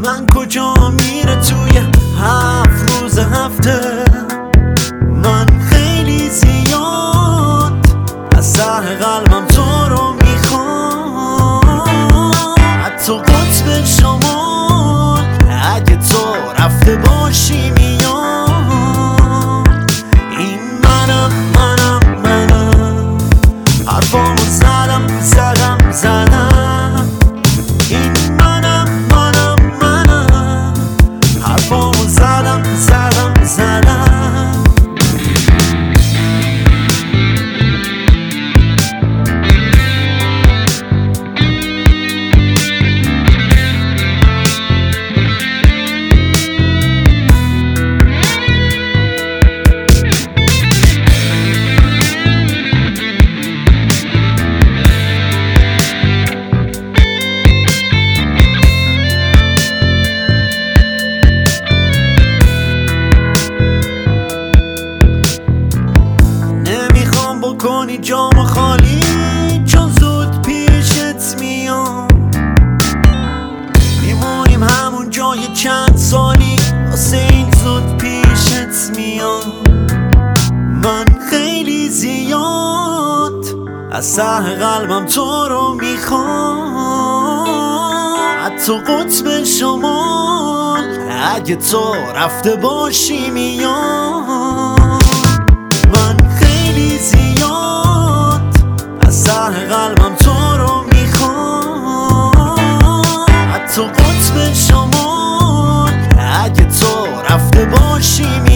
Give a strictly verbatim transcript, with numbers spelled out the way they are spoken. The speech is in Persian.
من کجا میره توی هفت روز هفته. من خیلی زیاد از ته قلبم تو رو میخوام، حتی قطب شمال اگه تو رفته باشی میام. این منم منم منم، حرفامو زدم زدم زدم. این منم منم منم، حرفامو زدم زدم زدم. کنی جام خالی چون زود پیشت میام، میمونیم همون جای چند سالی واسه این زود پیشت میام. من خیلی زیاد از ته قلبم تو رو میخوام، حتی قطب شمال اگه تو رفته باشی میام. من خیلی زیاد از ته قلبم تو رو میخوام، حتی قطب شمال اگه تو رفته باشی میام.